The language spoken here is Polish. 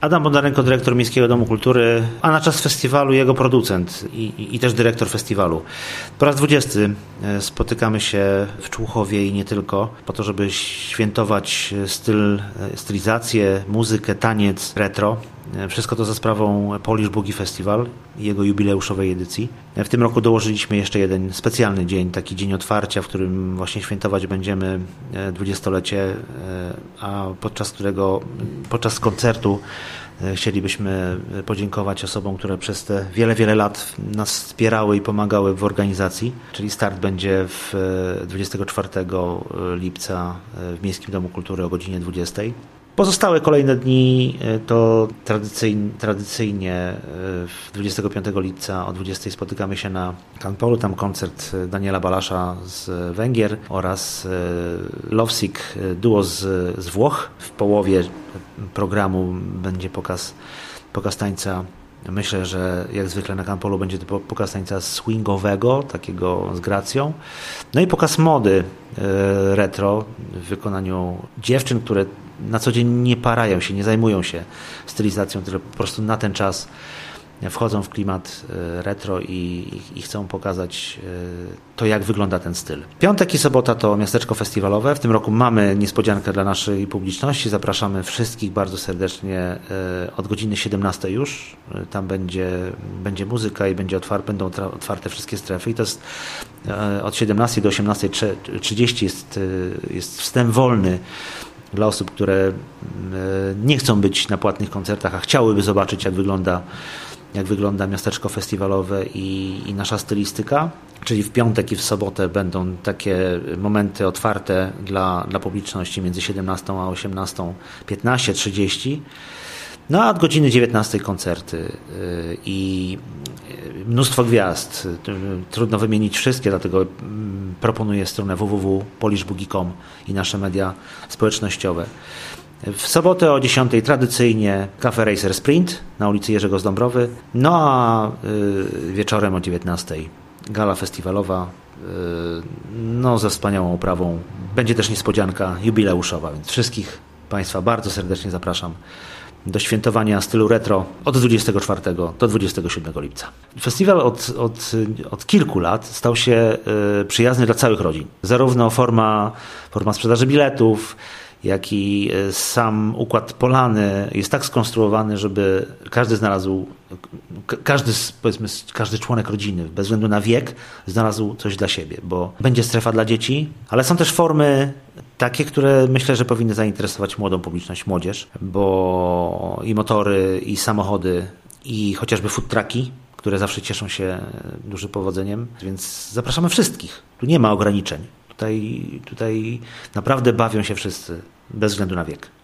Adam Bondarenko, dyrektor Miejskiego Domu Kultury, a na czas festiwalu jego producent i też dyrektor festiwalu. Po raz 20 spotykamy się w Człuchowie i nie tylko, po to, żeby świętować stylizację, muzykę, taniec, retro. Wszystko to za sprawą Polish Boogie Festival i jego jubileuszowej edycji. W tym roku dołożyliśmy jeszcze jeden specjalny dzień, taki dzień otwarcia, w którym właśnie świętować będziemy 20-lecie, a podczas koncertu chcielibyśmy podziękować osobom, które przez te wiele lat nas wspierały i pomagały w organizacji. Czyli start będzie 24 lipca w Miejskim Domu Kultury o godzinie 20. Pozostałe kolejne dni to tradycyjnie 25 lipca o 20 spotykamy się na Kanpolu. Tam koncert Daniela Balasza z Węgier oraz Lovesick duo z Włoch. W połowie programu będzie pokaz tańca. Myślę, że jak zwykle na Kanpolu będzie to pokaz tańca swingowego, takiego z gracją. No i pokaz mody retro w wykonaniu dziewczyn, które na co dzień nie parają się, nie zajmują się stylizacją, tylko po prostu na ten czas wchodzą w klimat retro i chcą pokazać to, jak wygląda ten styl. Piątek i sobota to miasteczko festiwalowe. W tym roku mamy niespodziankę dla naszej publiczności. Zapraszamy wszystkich bardzo serdecznie od godziny 17 już. Tam będzie muzyka i będą otwarte wszystkie strefy. I to jest od 17 do 18:30 jest wstęp wolny dla osób, które nie chcą być na płatnych koncertach, a chciałyby zobaczyć, jak wygląda miasteczko festiwalowe i nasza stylistyka. Czyli w piątek i w sobotę będą takie momenty otwarte dla publiczności między 17 a 18, 15:30. No a od godziny 19 koncerty i mnóstwo gwiazd. Trudno wymienić wszystkie, dlatego proponuję stronę www.polishboogie.com i nasze media społecznościowe. W sobotę o 10 tradycyjnie Cafe Racer Sprint na ulicy Jerzego z Dąbrowy, no a wieczorem o 19 gala festiwalowa, no ze wspaniałą oprawą. Będzie też niespodzianka jubileuszowa, więc wszystkich Państwa bardzo serdecznie zapraszam do świętowania stylu retro od 24 do 27 lipca. Festiwal od kilku lat stał się przyjazny dla całych rodzin. Zarówno forma sprzedaży biletów, jak i sam układ polany jest tak skonstruowany, żeby każdy członek rodziny, bez względu na wiek, znalazł coś dla siebie, bo będzie strefa dla dzieci, ale są też formy takie, które myślę, że powinny zainteresować młodą publiczność, młodzież, bo i motory, i samochody, i chociażby food trucki, które zawsze cieszą się dużym powodzeniem, więc zapraszamy wszystkich. Tu nie ma ograniczeń. Tutaj naprawdę bawią się wszyscy, bez względu na wiek.